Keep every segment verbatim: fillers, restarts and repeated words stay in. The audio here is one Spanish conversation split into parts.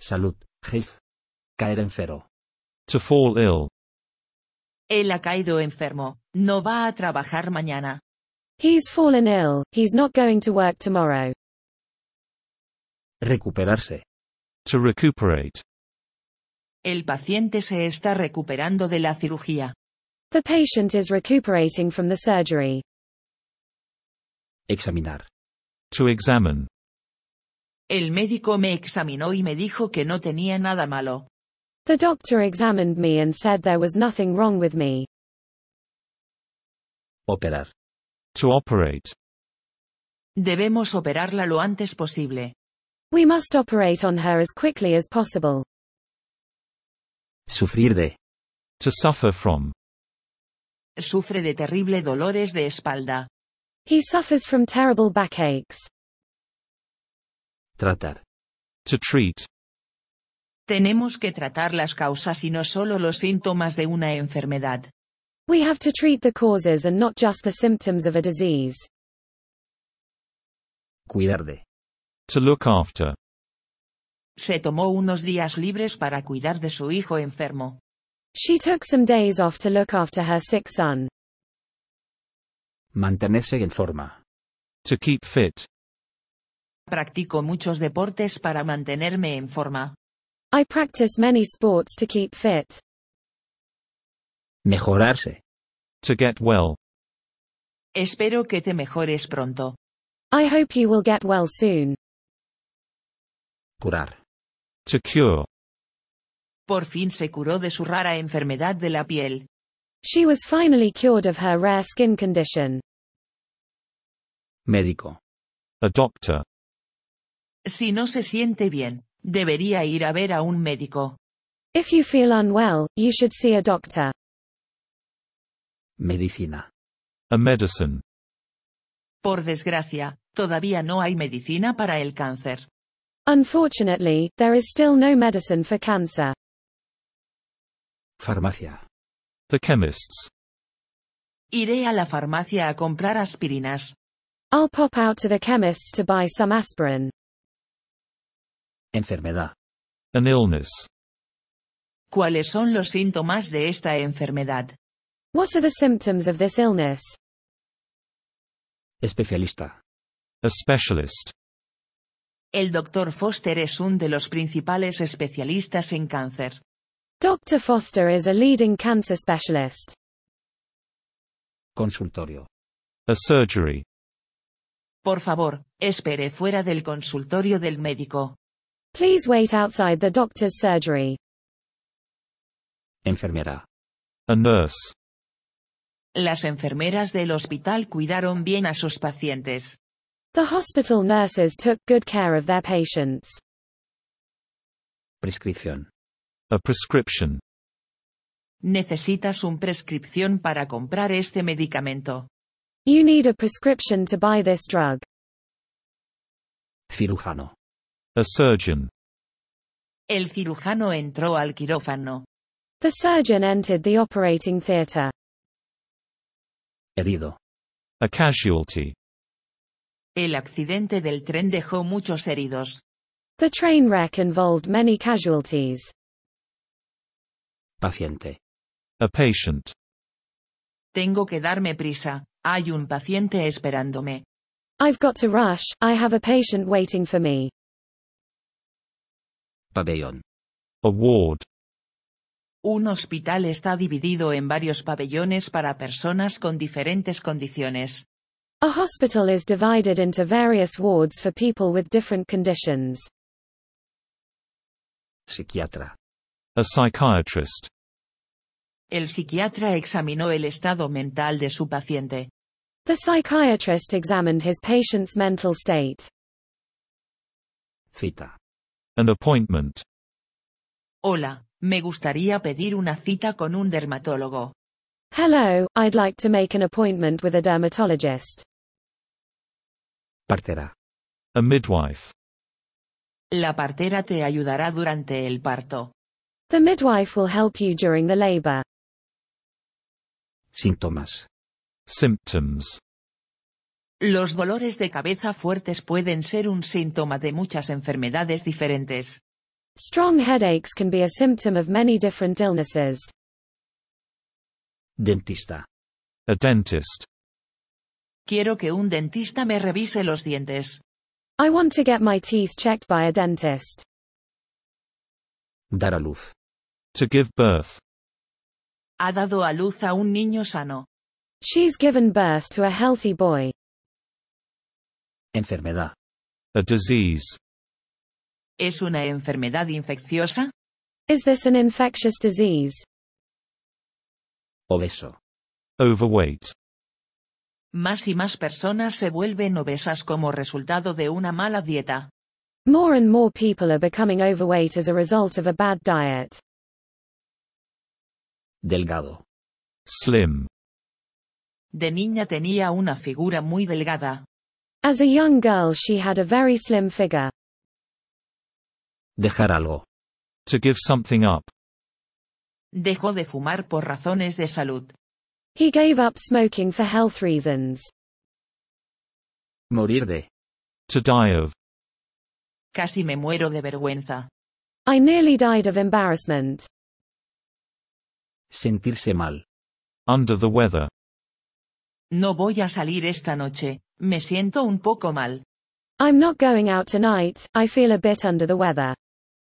Salud, health. Caer enfermo. To fall ill. Él ha caído enfermo, no va a trabajar mañana. He's fallen ill, he's not going to work tomorrow. Recuperarse. To recuperate. El paciente se está recuperando de la cirugía. The patient is recuperating from the surgery. Examinar. To examine. El médico me examinó y me dijo que no tenía nada malo. The doctor examined me and said there was nothing wrong with me. Operar. To operate. Debemos operarla lo antes posible. We must operate on her as quickly as possible. Sufrir de. To suffer from. Sufre de terrible dolores de espalda. He suffers from terrible backaches. Tratar. To treat. Tenemos que tratar las causas y no solo los síntomas de una enfermedad. We have to treat the causes and not just the symptoms of a disease. Cuidar de. To look after. Se tomó unos días libres para cuidar de su hijo enfermo. She took some days off to look after her sick son. Mantenerse en forma. To keep fit. Practico muchos deportes para mantenerme en forma. I practice many sports to keep fit. Mejorarse. To get well. Espero que te mejores pronto. I hope you will get well soon. Curar. To cure. Por fin se curó de su rara enfermedad de la piel. She was finally cured of her rare skin condition. Médico. A doctor. Si no se siente bien, debería ir a ver a un médico. If you feel unwell, you should see a doctor. Medicina. A medicine. Por desgracia, todavía no hay medicina para el cáncer. Unfortunately, there is still no medicine for cancer. Farmacia. The chemists. Iré a la farmacia a comprar aspirinas. I'll pop out to the chemist's to buy some aspirin. Enfermedad. An illness. ¿Cuáles son los síntomas de esta enfermedad? What are the symptoms of this illness? Especialista. A specialist. El doctor Foster es uno de los principales especialistas en cáncer. Doctor Foster is a leading cancer specialist. Consultorio. A surgery. Por favor, espere fuera del consultorio del médico. Please wait outside the doctor's surgery. Enfermera. A nurse. Las enfermeras del hospital cuidaron bien a sus pacientes. The hospital nurses took good care of their patients. Prescripción. A prescription. Necesitas una prescripción para comprar este medicamento. You need a prescription to buy this drug. Cirujano. A surgeon. El cirujano entró al quirófano. The surgeon entered the operating theater. Herido. A casualty. El accidente del tren dejó muchos heridos. The train wreck involved many casualties. Paciente. A patient. Tengo que darme prisa, hay un paciente esperándome. I've got to rush, I have a patient waiting for me. Pabellón. A ward. Un hospital está dividido en varios pabellones para personas con diferentes condiciones. A hospital is divided into various wards for people with different conditions. Psiquiatra. A psychiatrist. El psiquiatra examinó el estado mental de su paciente. The psychiatrist examined his patient's mental state. Cita. An appointment. Hola, me gustaría pedir una cita con un dermatólogo. Hello, I'd like to make an appointment with a dermatologist. Partera. A midwife. La partera te ayudará durante el parto. The midwife will help you during the labor. Síntomas. Symptoms. Los dolores de cabeza fuertes pueden ser un síntoma de muchas enfermedades diferentes. Strong headaches can be a symptom of many different illnesses. Dentista. A dentist. Quiero que un dentista me revise los dientes. I want to get my teeth checked by a dentist. Dar a luz. To give birth. Ha dado a luz a un niño sano. She's given birth to a healthy boy. Enfermedad. A disease. ¿Es una enfermedad infecciosa? Is this an infectious disease? Obeso. Overweight. Más y más personas se vuelven obesas como resultado de una mala dieta. More and more people are becoming overweight as a result of a bad diet. Delgado. Slim. De niña tenía una figura muy delgada. As a young girl she had a very slim figure. Dejar algo. To give something up. Dejó de fumar por razones de salud. He gave up smoking for health reasons. Morir de. To die of. Casi me muero de vergüenza. I nearly died of embarrassment. Sentirse mal. Under the weather. No voy a salir esta noche, me siento un poco mal. I'm not going out tonight, I feel a bit under the weather.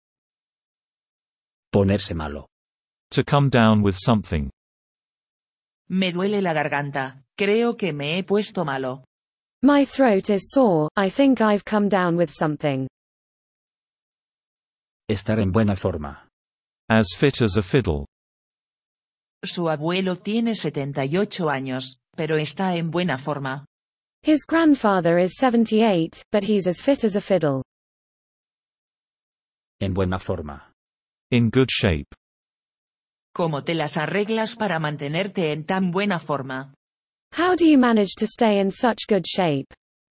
Ponerse malo. To come down with something. Me duele la garganta, creo que me he puesto malo. My throat is sore, I think I've come down with something. Estar en buena forma. As fit as a fiddle. Su abuelo tiene setenta y ocho años, pero está en buena forma. His grandfather is seventy-eight, but he's as fit as a fiddle. En buena forma. In good shape. ¿Cómo te las arreglas para mantenerte en tan buena forma? How do you manage to stay in such good shape?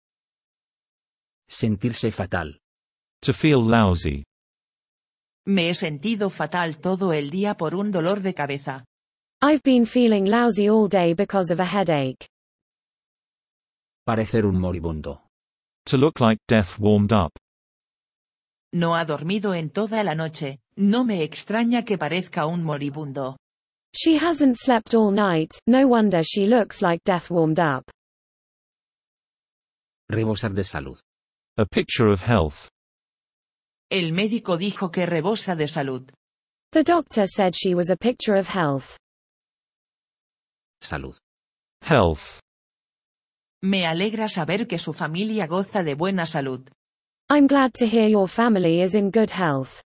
Sentirse fatal. To feel lousy. Me he sentido fatal todo el día por un dolor de cabeza. I've been feeling lousy all day because of a headache. Parecer un moribundo. To look like death warmed up. No ha dormido en toda la noche, no me extraña que parezca un moribundo. She hasn't slept all night, no wonder she looks like death warmed up. Rebosar de salud. A picture of health. El médico dijo que rebosa de salud. The doctor said she was a picture of health. Salud. Health. Me alegra saber que su familia goza de buena salud. I'm glad to hear your family is in good health.